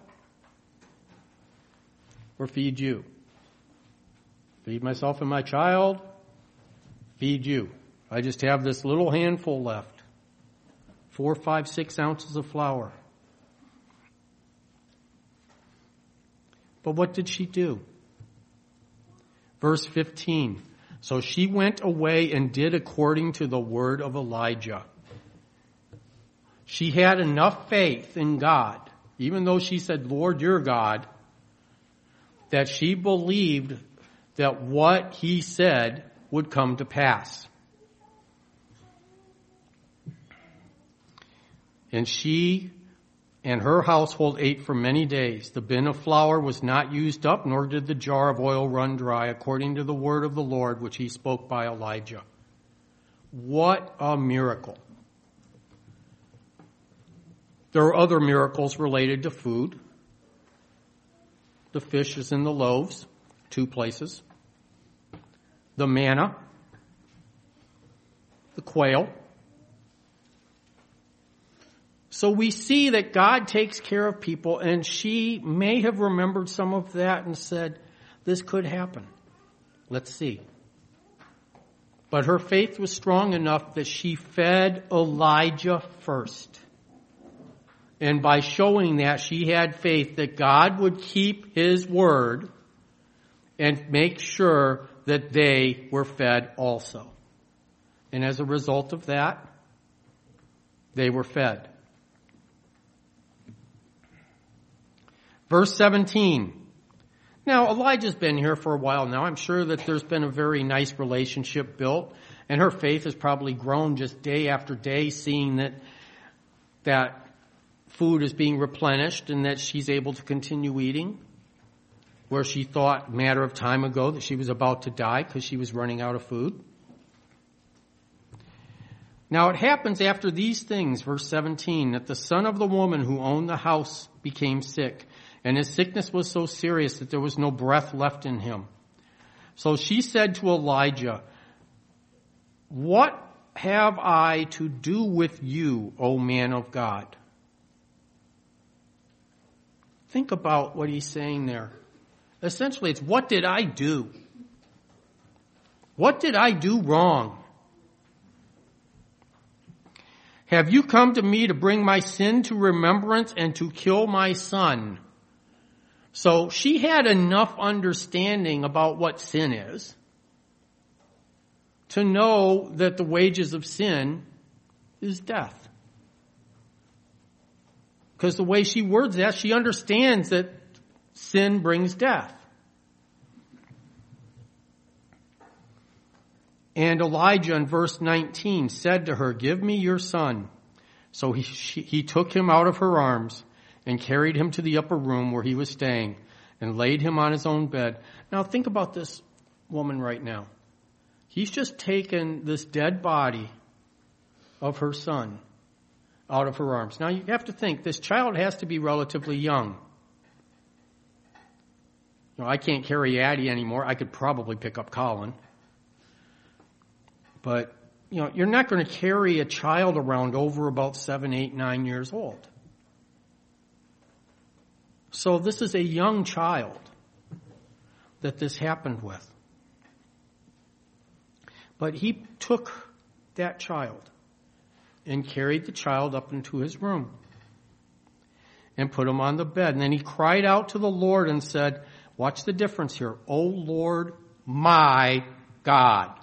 or feed you? Feed myself and my child, feed you. I just have this little handful left. Four, five, six ounces of flour. But what did she do? Verse fifteen. So she went away and did according to the word of Elijah. She had enough faith in God, even though she said, Lord, you're God, that she believed that what he said would come to pass. And she and her household ate for many days. The bin of flour was not used up, nor did the jar of oil run dry, according to the word of the Lord, which he spoke by Elijah. What a miracle. There are other miracles related to food. The fish is in the loaves, two places. The manna, the quail. So we see that God takes care of people, and she may have remembered some of that and said, this could happen. Let's see. But her faith was strong enough that she fed Elijah first. And by showing that, she had faith that God would keep his word and make sure that they were fed also. And as a result of that, they were fed. Verse seventeen. Now, Elijah's been here for a while now. I'm sure that there's been a very nice relationship built, and her faith has probably grown just day after day, seeing that that food is being replenished and that she's able to continue eating, where she thought a matter of time ago that she was about to die because she was running out of food. Now it happens after these things, verse seventeen, that the son of the woman who owned the house became sick, and his sickness was so serious that there was no breath left in him. So she said to Elijah, what have I to do with you, O man of God? Think about what he's saying there. Essentially, it's what did I do? What did I do wrong? Have you come to me to bring my sin to remembrance and to kill my son? So she had enough understanding about what sin is to know that the wages of sin is death. Because the way she words that, she understands that sin brings death. And Elijah in verse nineteen said to her, give me your son. So he, she, he took him out of her arms and carried him to the upper room where he was staying and laid him on his own bed. Now think about this woman right now. He's just taken this dead body of her son out of her arms. Now you have to think, this child has to be relatively young. You know, I can't carry Addie anymore. I could probably pick up Colin. But, you know, you're not going to carry a child around over about seven, eight, nine years old. So this is a young child that this happened with. But he took that child and carried the child up into his room and put him on the bed. And then he cried out to the Lord and said, watch the difference here. O Lord, my God.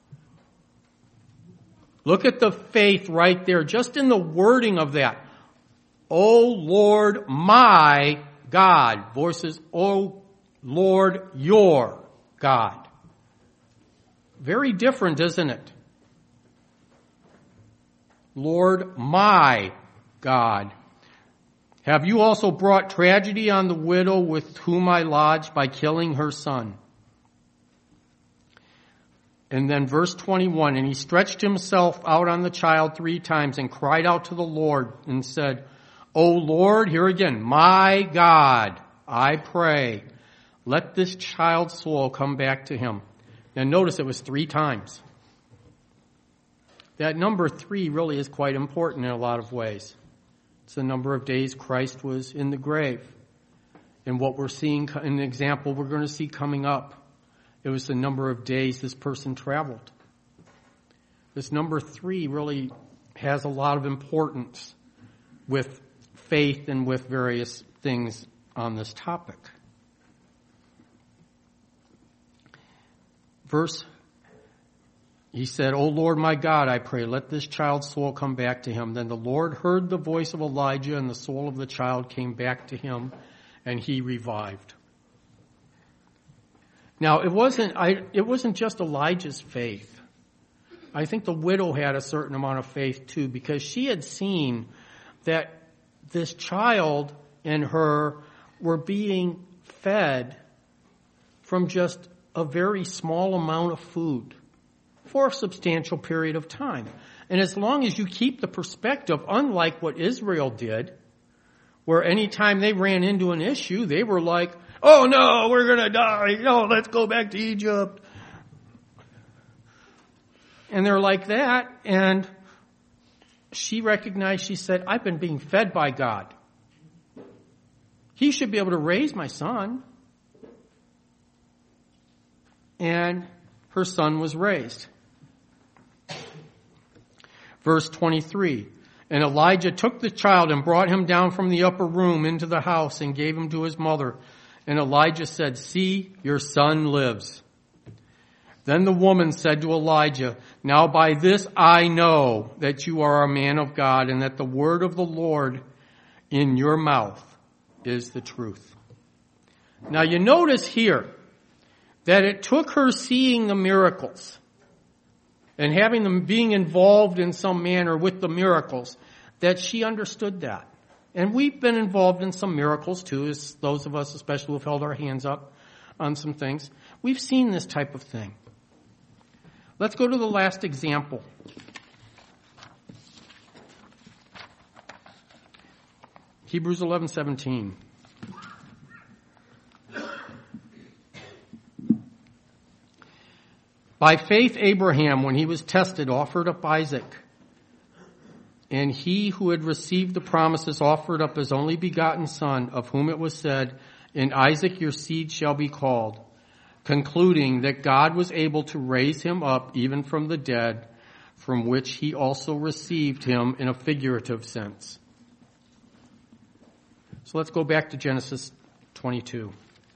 Look at the faith right there, just in the wording of that. O Lord, my God, versus O Lord, your God. Very different, isn't it? Lord, my God. Have you also brought tragedy on the widow with whom I lodged by killing her son? And then verse twenty-one, and he stretched himself out on the child three times and cried out to the Lord and said, O Lord, here again, my God, I pray, let this child's soul come back to him. Now notice it was three times. That number three really is quite important in a lot of ways. It's the number of days Christ was in the grave. And what we're seeing, an example we're going to see coming up, it was the number of days this person traveled. This number three really has a lot of importance with faith and with various things on this topic. Verse, he said, O Lord my God, I pray, let this child's soul come back to him. Then the Lord heard the voice of Elijah, and the soul of the child came back to him, and he revived. Now, it wasn't, I, it wasn't just Elijah's faith. I think the widow had a certain amount of faith too, because she had seen that this child and her were being fed from just a very small amount of food for a substantial period of time. And as long as you keep the perspective, unlike what Israel did, where any time they ran into an issue, they were like, oh no, we're going to die. No, let's go back to Egypt. And they're like that. And she recognized, she said, I've been being fed by God. He should be able to raise my son. And her son was raised. Verse twenty-three, and Elijah took the child and brought him down from the upper room into the house and gave him to his mother. And Elijah said, see, your son lives. Then the woman said to Elijah, now by this I know that you are a man of God, and that the word of the Lord in your mouth is the truth. Now you notice here that it took her seeing the miracles and having them being involved in some manner with the miracles, that she understood that. And we've been involved in some miracles too, as those of us especially who have held our hands up on some things. We've seen this type of thing. Let's go to the last example. Hebrews eleven seventeen. By faith, Abraham, when he was tested, offered up Isaac. And he who had received the promises offered up his only begotten son, of whom it was said, in Isaac your seed shall be called, concluding that God was able to raise him up even from the dead, from which he also received him in a figurative sense. So let's go back to Genesis twenty-two.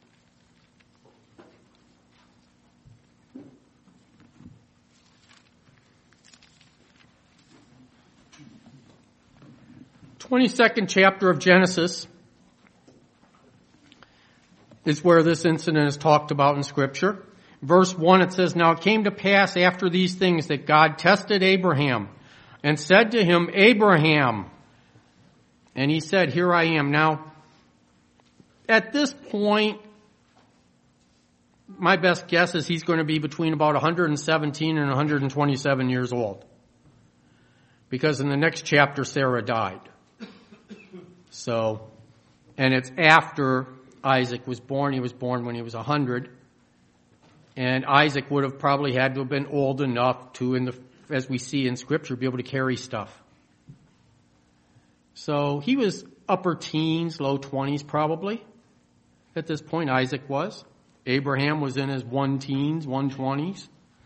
twenty-second chapter of Genesis is where this incident is talked about in Scripture. Verse one, it says, now it came to pass after these things that God tested Abraham and said to him, Abraham. And he said, here I am. Now, at this point, my best guess is he's going to be between about one hundred seventeen and one hundred twenty-seven years old. Because in the next chapter, Sarah died. So, and it's after Isaac was born. He was born when he was one hundred. And Isaac would have probably had to have been old enough to, in the, as we see in Scripture, be able to carry stuff. So he was upper teens, low twenties probably. At this point, Isaac was. Abraham was in his one teens, one twenties.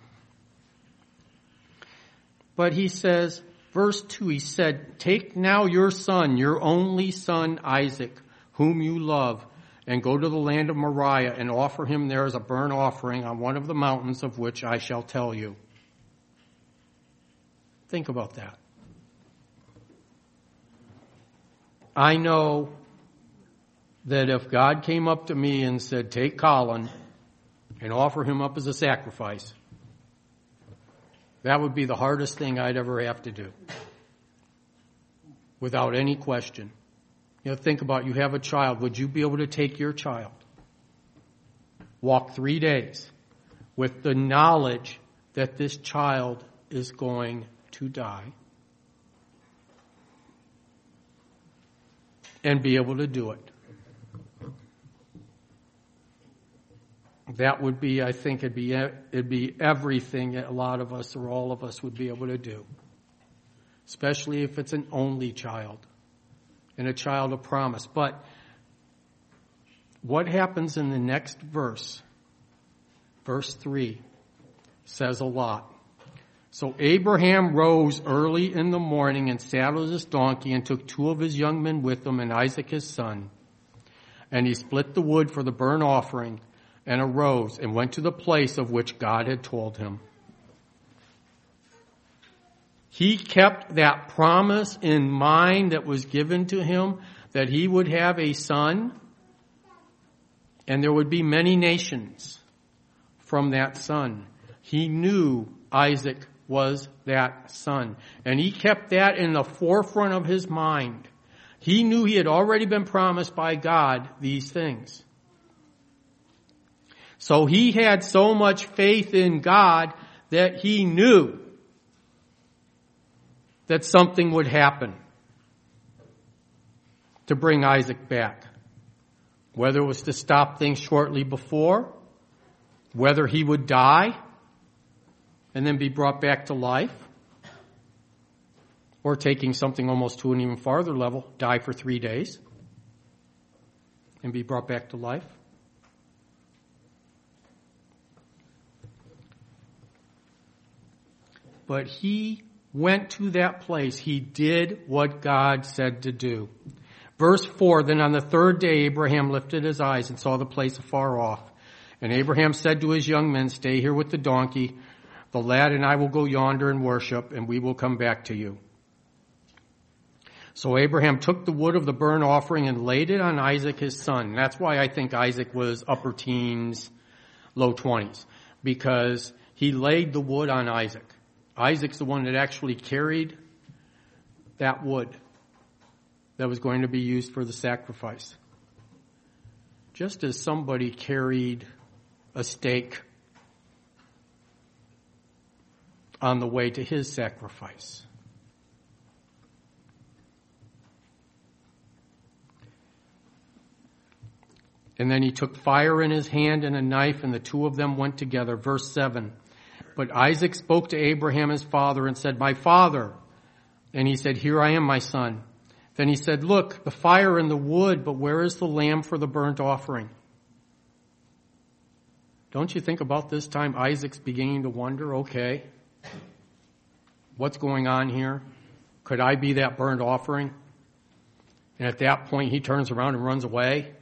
But he says, verse two, he said, "Take now your son, your only son Isaac, whom you love, and go to the land of Moriah and offer him there as a burnt offering on one of the mountains of which I shall tell you." Think about that. I know that if God came up to me and said, "Take Colin and offer him up as a sacrifice," that would be the hardest thing I'd ever have to do. Without any question. You know, think about, you have a child. Would you be able to take your child, walk three days with the knowledge that this child is going to die, and be able to do it? That would be, I think, it'd be it'd be everything that a lot of us or all of us would be able to do, especially if it's an only child and a child of promise. But what happens in the next verse, verse three, says a lot. "So Abraham rose early in the morning and saddled his donkey and took two of his young men with him and Isaac his son. And he split the wood for the burnt offering and arose and went to the place of which God had told him." He kept that promise in mind that was given to him, that he would have a son and there would be many nations from that son. He knew Isaac was that son. And he kept that in the forefront of his mind. He knew he had already been promised by God these things. So he had so much faith in God that he knew that something would happen to bring Isaac back. Whether it was to stop things shortly before, whether he would die and then be brought back to life, or taking something almost to an even farther level, die for three days and be brought back to life. But he went to that place. He did what God said to do. Verse four, "Then on the third day Abraham lifted his eyes and saw the place afar off. And Abraham said to his young men, 'Stay here with the donkey. The lad and I will go yonder and worship, and we will come back to you.' So Abraham took the wood of the burnt offering and laid it on Isaac his son." That's why I think Isaac was upper teens, low twenties, because he laid the wood on Isaac. Isaac's the one that actually carried that wood that was going to be used for the sacrifice. Just as somebody carried a stake on the way to his sacrifice. And then he took fire in his hand and a knife, and the two of them went together. Verse seven. "But Isaac spoke to Abraham his father and said, 'My father.' And he said, 'Here I am, my son.' Then he said, 'Look, the fire and the wood, but where is the lamb for the burnt offering?'" Don't you think about this time Isaac's beginning to wonder, okay, what's going on here? Could I be that burnt offering? And at that point he turns around and runs away.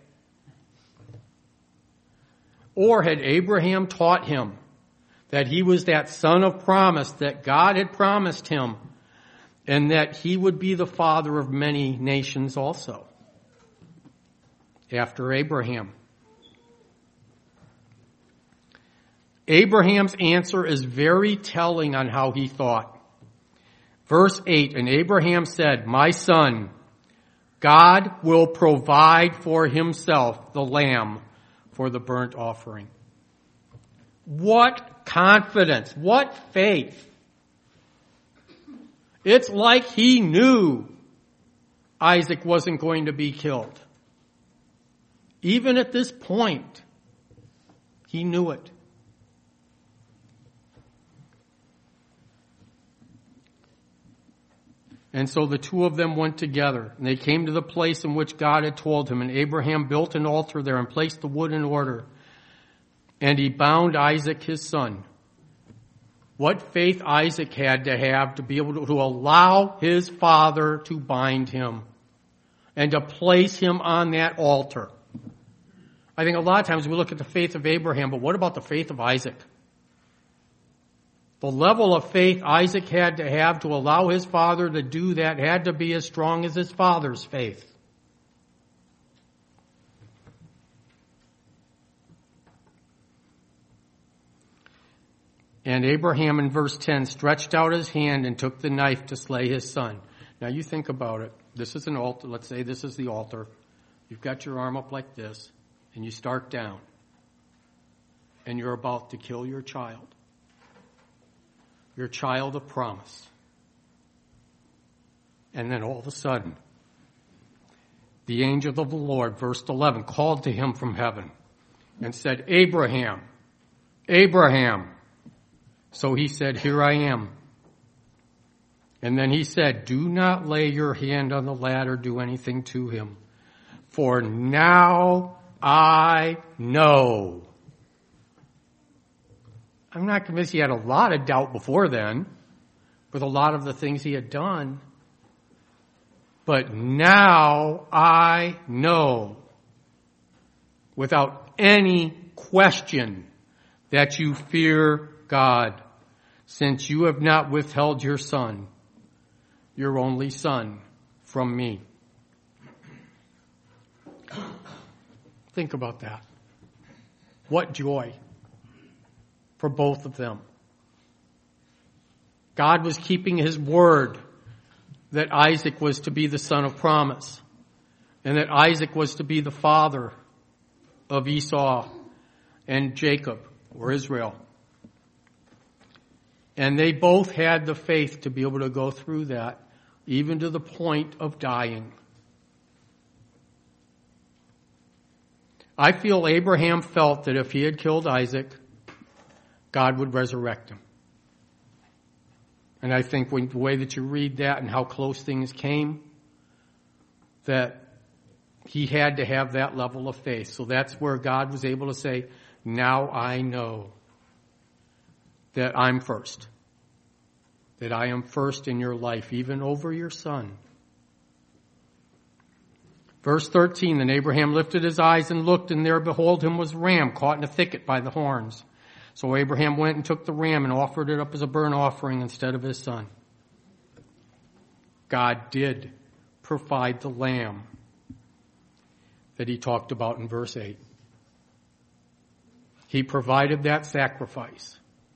Or had Abraham taught him that he was that son of promise that God had promised him, and that he would be the father of many nations also after Abraham? Abraham's answer is very telling on how he thought. Verse eight, "And Abraham said, 'My son, God will provide for himself the lamb for the burnt offering.'" What confidence, what faith. It's like he knew Isaac wasn't going to be killed. Even at this point, he knew it. And so the two of them went together, and they came to the place in which God had told him, and Abraham built an altar there and placed the wood in order. And he bound Isaac his son. What faith Isaac had to have to be able to, to allow his father to bind him and to place him on that altar. I think a lot of times we look at the faith of Abraham, but what about the faith of Isaac? The level of faith Isaac had to have to allow his father to do that had to be as strong as his father's faith. And Abraham in verse ten stretched out his hand and took the knife to slay his son. Now you think about it. This is an altar. Let's say this is the altar. You've got your arm up like this, and you start down. And you're about to kill your child. Your child of promise. And then all of a sudden, the angel of the Lord, verse eleven, called to him from heaven and said, Abraham, Abraham. So he said, here I am. And then he said, do not lay your hand on the lad or do anything to him. For now I know. I'm not convinced he had a lot of doubt before then with a lot of the things he had done. But now I know, without any question, that you fear God, since you have not withheld your son, your only son, from me. Think about that. What joy for both of them. God was keeping his word that Isaac was to be the son of promise, and that Isaac was to be the father of Esau and Jacob, or Israel. And they both had the faith to be able to go through that, even to the point of dying. I feel Abraham felt that if he had killed Isaac, God would resurrect him. And I think when, the way that you read that and how close things came, that he had to have that level of faith. So that's where God was able to say, now I know that I'm first. That I am first in your life, even over your son. Verse thirteen, then Abraham lifted his eyes and looked, and there behold him was a ram caught in a thicket by the horns. So Abraham went and took the ram and offered it up as a burnt offering instead of his son. God did provide the lamb that he talked about in verse eight. He provided that sacrifice.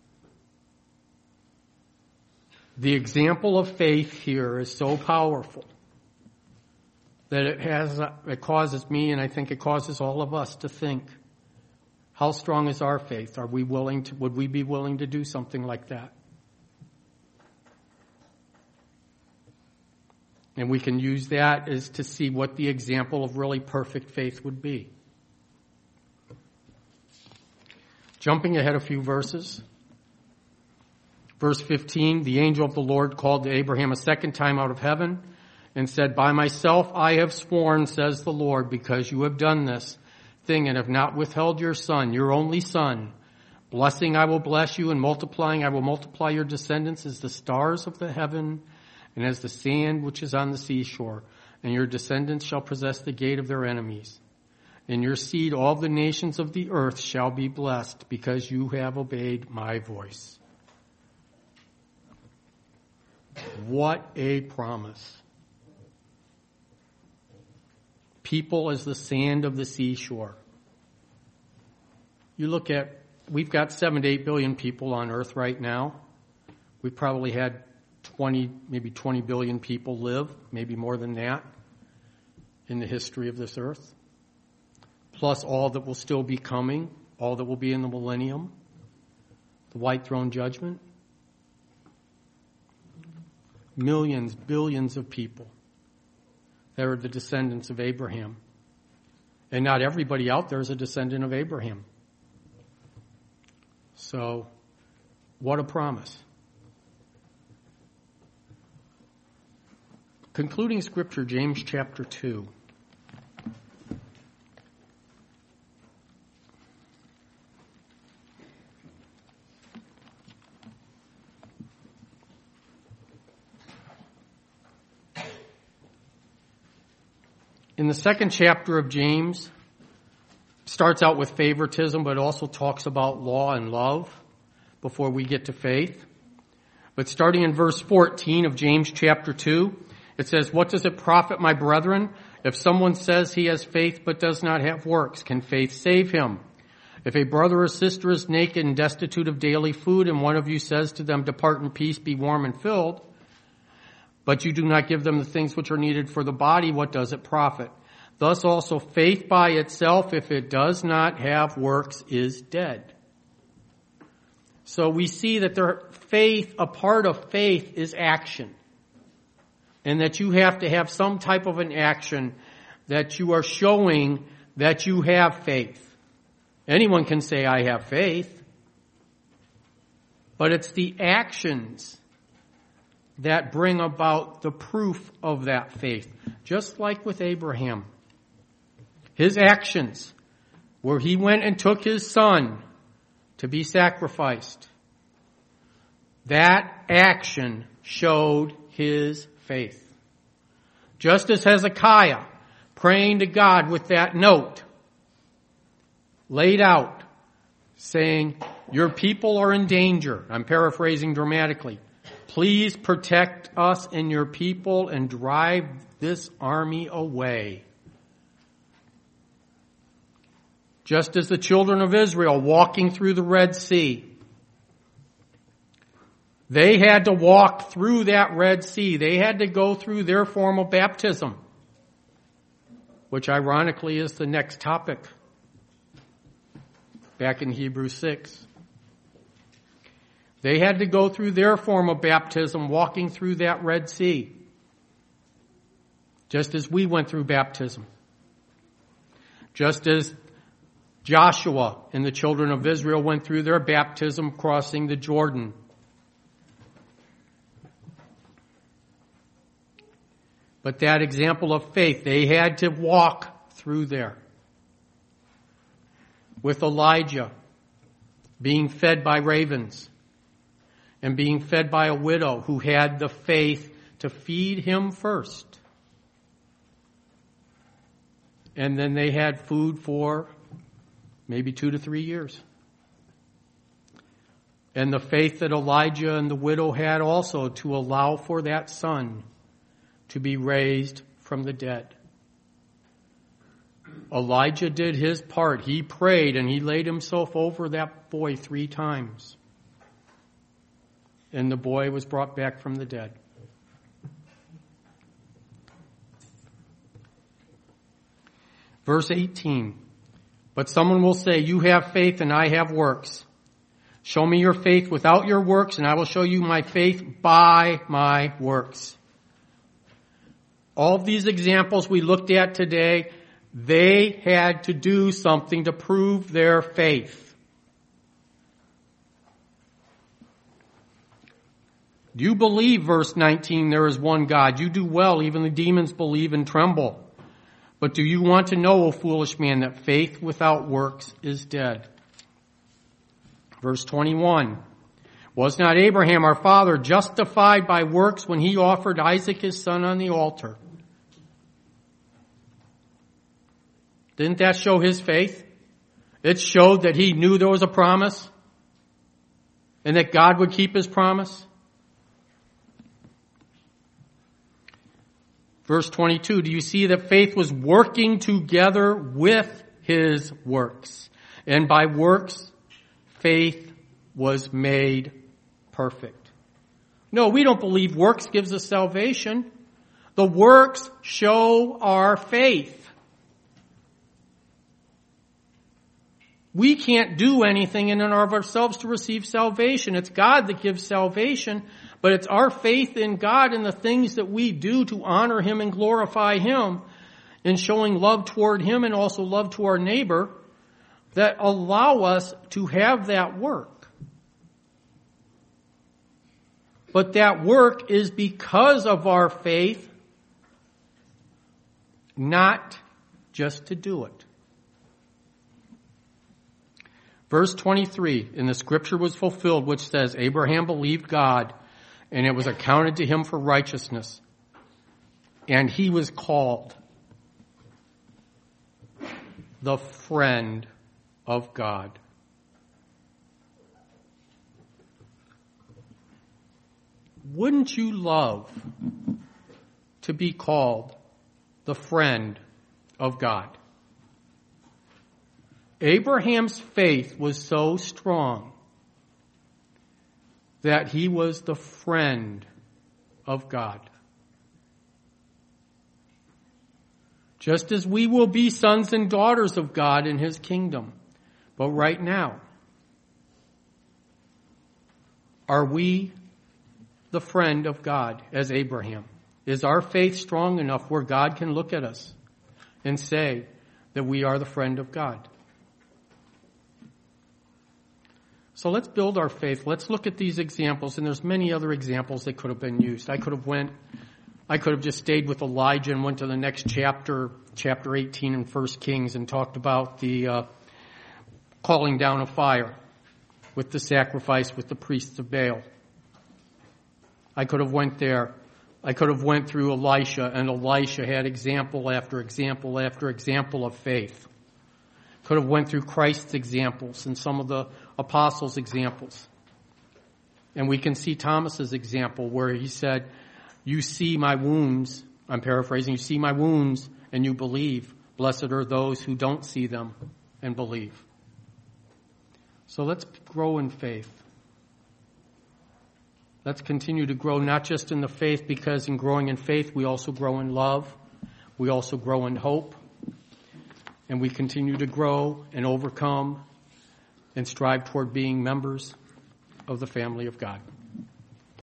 The example of faith here is so powerful that it has, it causes me, and I think it causes all of us to think, how strong is our faith? Are we willing to, would we be willing to do something like that? And we can use that as to see what the example of really perfect faith would be. Jumping ahead a few verses. Verse fifteen, the angel of the Lord called to Abraham a second time out of heaven and said, by myself I have sworn, says the Lord, because you have done this thing and have not withheld your son, your only son. Blessing I will bless you, and multiplying I will multiply your descendants as the stars of the heaven and as the sand which is on the seashore. And your descendants shall possess the gate of their enemies. In your seed all the nations of the earth shall be blessed, because you have obeyed my voice. What a promise. People as the sand of the seashore. You look at, we've got seven to eight billion people on earth right now. We've probably had twenty, maybe twenty billion people live, maybe more than that, in the history of this earth. Plus all that will still be coming, all that will be in the millennium, the white throne judgment. Millions, billions of people that are the descendants of Abraham. And not everybody out there is a descendant of Abraham. So, what a promise. Concluding scripture, James chapter two. In the second chapter of James, starts out with favoritism, but also talks about law and love before we get to faith. But starting in verse fourteen of James chapter two, it says, "What does it profit, my brethren, if someone says he has faith but does not have works? Can faith save him? If a brother or sister is naked and destitute of daily food, and one of you says to them, 'Depart in peace, be warm and filled,' but you do not give them the things which are needed for the body, what does it profit? Thus also faith by itself, if it does not have works, is dead." So we see that their faith, a part of faith is action. And that you have to have some type of an action that you are showing that you have faith. Anyone can say, "I have faith." But it's the actions that bring about the proof of that faith. Just like with Abraham. His actions, where he went and took his son to be sacrificed, that action showed his faith. Just as Hezekiah, praying to God with that note, laid out, saying, "Your people are in danger." I'm paraphrasing dramatically. "Please protect us and your people and drive this army away." Just as the children of Israel walking through the Red Sea, they had to walk through that Red Sea. They had to go through their form of baptism, which ironically is the next topic back in Hebrews six. They had to go through their form of baptism, walking through that Red Sea, just as we went through baptism. Just as Joshua and the children of Israel went through their baptism crossing the Jordan. But that example of faith, they had to walk through there. With Elijah being fed by ravens and being fed by a widow who had the faith to feed him first. And then they had food for maybe two to three years. And the faith that Elijah and the widow had also to allow for that son to be raised from the dead. Elijah did his part. He prayed and he laid himself over that boy three times. And the boy was brought back from the dead. Verse eighteen. "But someone will say, 'You have faith and I have works. Show me your faith without your works, and I will show you my faith by my works.'" All of these examples we looked at today, they had to do something to prove their faith. Do you believe, verse nineteen, there is one God? You do well, even the demons believe and tremble. But do you want to know, O foolish man, that faith without works is dead? Verse twenty-one. "Was not Abraham our father justified by works when he offered Isaac his son on the altar?" Didn't that show his faith? It showed that he knew there was a promise and that God would keep his promise. Verse twenty-two, "Do you see that faith was working together with his works? And by works, faith was made perfect." No, we don't believe works gives us salvation. The works show our faith. We can't do anything in and of ourselves to receive salvation. It's God that gives salvation, but it's our faith in God and the things that we do to honor Him and glorify Him. in showing love toward Him and also love to our neighbor that allow us to have that work. But that work is because of our faith, not just to do it. Verse twenty-three, and the scripture was fulfilled, which says, Abraham believed God, and it was accounted to him for righteousness. And he was called the friend of God. Wouldn't you love to be called the friend of God? Abraham's faith was so strong that he was the friend of God. Just as we will be sons and daughters of God in His kingdom. But right now, are we the friend of God as Abraham? Is our faith strong enough where God can look at us and say that we are the friend of God? So let's build our faith. Let's look at these examples, and there's many other examples that could have been used. I could have went, I could have just stayed with Elijah and went to the next chapter, chapter eighteen in First Kings, and talked about the uh, calling down of fire with the sacrifice with the priests of Baal. I could have went there. I could have went through Elisha, and Elisha had example after example after example of faith. Could have went through Christ's examples and some of the apostles' examples. And we can see Thomas's example where he said, you see my wounds, I'm paraphrasing, you see my wounds and you believe. Blessed are those who don't see them and believe. So let's grow in faith. Let's continue to grow not just in the faith, because in growing in faith we also grow in love. We also grow in hope. And we continue to grow and overcome and strive toward being members of the family of God.